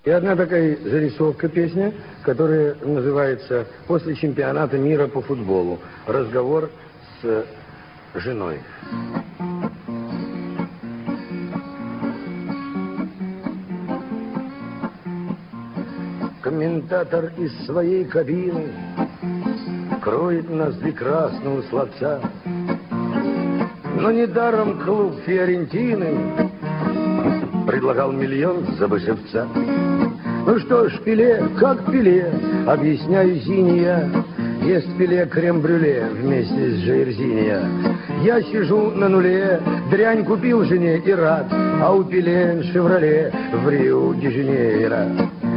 И одна такая зарисовка, песня, которая называется «После чемпионата мира по футболу. Разговор с женой». Комментатор из своей кабины кроет ноздри красного словца. Но недаром клуб Фиорентины предлагал миллион за Бышевца. Ну что ж, Пеле, как Пеле, объясняю Зиния, ест Пеле крем-брюле вместе с Жаирзиния. Я сижу на нуле, дрянь купил жене и рад, а у Пеле «Шевроле» в Рио-де-Жанейро.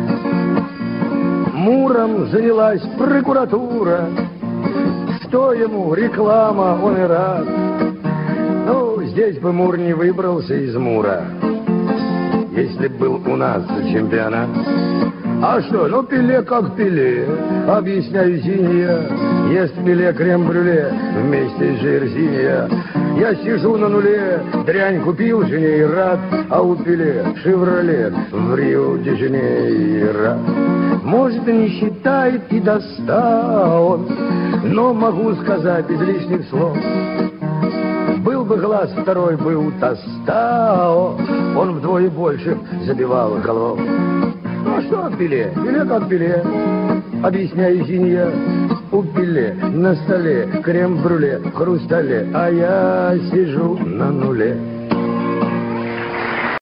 Муром занялась прокуратура, что ему реклама, он и рад. Ну, здесь бы Мур не выбрался из Мура, если б был у нас чемпионат. А что, ну Пеле как Пеле, объясняю Зиния, ест Пеле крем-брюле вместе с Жаирзиния. Я сижу на нуле, дрянь купил жене и рад, а у Пеле «Шевроле» в Рио-де-Жанейро. Может, и не считает и достал, но могу сказать без лишних слов. Был бы глаз второй, бы у Тостао, он вдвое больше забивал голов. Ну а что Пеле? Пеле как Пеле, объясняю Зиния. У Пеле на столе крем-брюле в хрустале, а я сижу на нуле.